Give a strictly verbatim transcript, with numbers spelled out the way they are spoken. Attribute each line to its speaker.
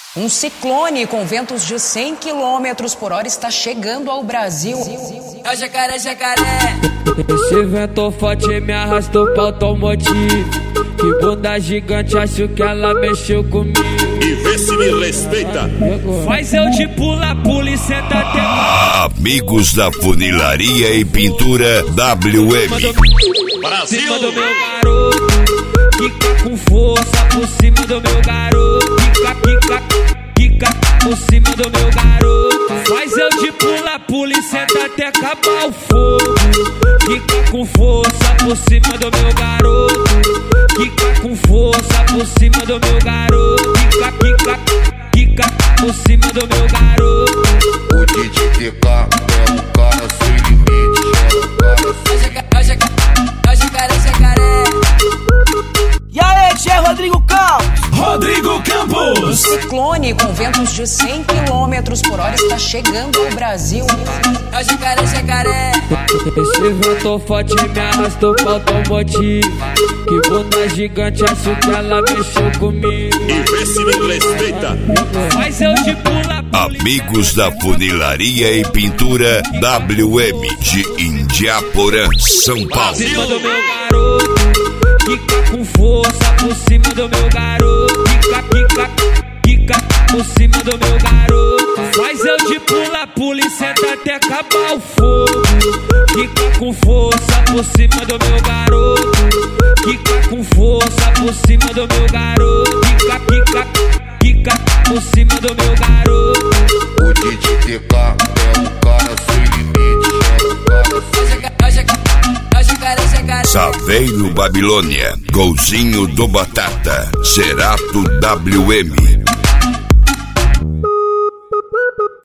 Speaker 1: Um ciclone com ventos de cem quilômetros por hora está chegando ao Brasil.
Speaker 2: É o jacaré, jacaré.
Speaker 3: Esse vento forte me arrastou pra automotivo. Que bunda gigante, acho que ela mexeu comigo.
Speaker 4: E vê se me respeita.
Speaker 3: Faz eu de pula, pula e senta até.
Speaker 5: Amigos da Funilaria e Pintura W M.
Speaker 4: Brasil.
Speaker 3: Cima do meu garoto, quica com força por cima do meu garoto. Quica, quica, quica por cima do meu garoto. Faz eu de pula, pula e senta até acabar o fogo. Quica com força por cima do meu garoto. Quica com força por cima do meu garoto. Quica, quica, quica por cima do meu garoto.
Speaker 6: O D J T K é o cara sem limite.
Speaker 2: É o jacaré, jacaré.
Speaker 7: E aí, tchê, Rodrigo Campos.
Speaker 4: Rodrigo Campos.
Speaker 1: Um ciclone com ventos de cem quilômetros por hora está chegando ao Brasil.
Speaker 2: É o jacaré, jacaré.
Speaker 3: Esse vento forte me arrastou pra automotivo. Que bunda gigante, acho que ela mexeu comigo.
Speaker 4: E vê se me respeita.
Speaker 3: Faz eu de pula, pula.
Speaker 5: Amigos da Funilaria e Pintura W M de Indiaporã, São Paulo.
Speaker 3: Cima do meu garoto, quica com força por cima do meu garoto. Quica, quica, quica por cima do meu garoto. Faz eu de pula, pula e senta até acabar o fogo. Quica com força por cima do meu garoto. Quica com força por cima do meu garoto. Quica, quica, quica por cima do meu garoto.
Speaker 6: O D J T K é o cara sem limite.
Speaker 2: É o jacaré, jacaré.
Speaker 5: Saveiro Babilônia, Golzinho do Batata, Cerato W M.